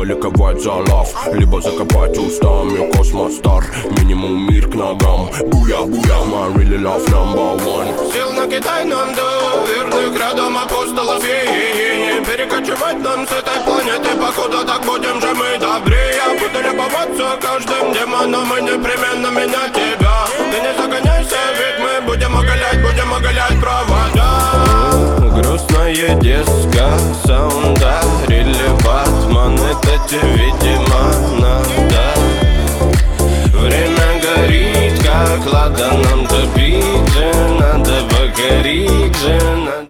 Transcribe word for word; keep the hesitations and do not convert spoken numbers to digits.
либо ликовать за лав, либо закопать устами космостар. Минимум мир к ногам. Буя, буя, my really love number one. Сил на Китай нам до верных рядом апостолов и не перекочевать нам с этой планеты, походу так будем же мы добрее. Я буду любоваться каждым демоном и непременно менять тебя. Ты не загоняйся, ведь мы будем оголять, будем оголять провода. Грустное детство